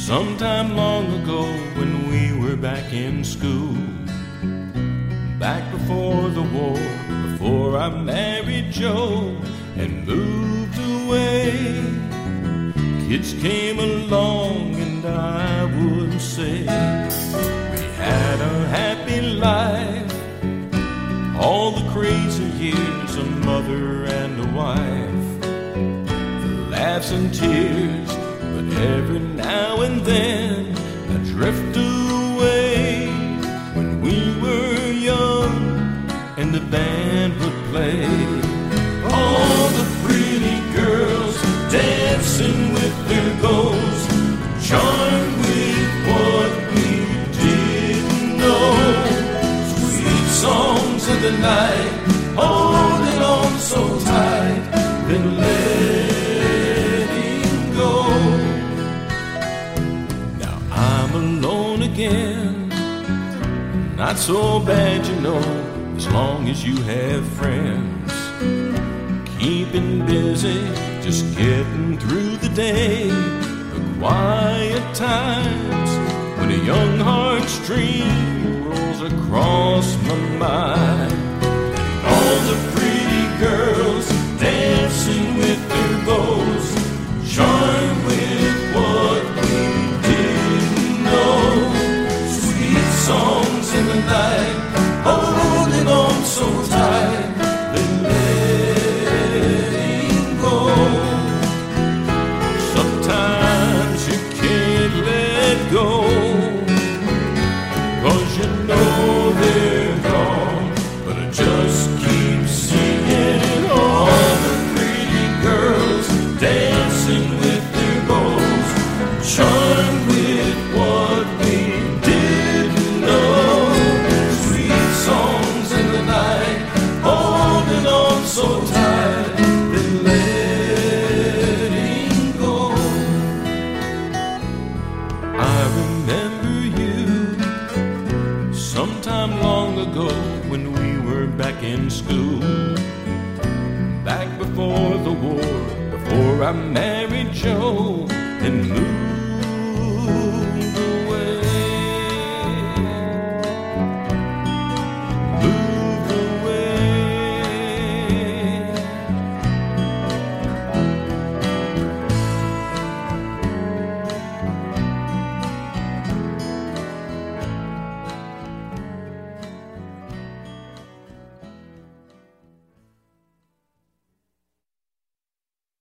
Sometime long ago when we were back in school, back before the war, before I married Joe and moved away, kids came along and I would say we had a happy life, all the crazy years, a mother and a wife, the laughs and tears. But every now and then I drift away when we were young and the band would play. All the pretty girls dancing with their goals, charmed with what we didn't know. Sweet songs of the night, holding on so tight, then letting go. I'm alone again, not so bad, you know, as long as you have friends. Keeping busy, just getting through the day, the quiet times when a young heartstring rolls across my mind. And all the pretty girls dancing with their goals, charmed with what we songs in the night, holding on so tight, then letting go. Sometimes you can't let go.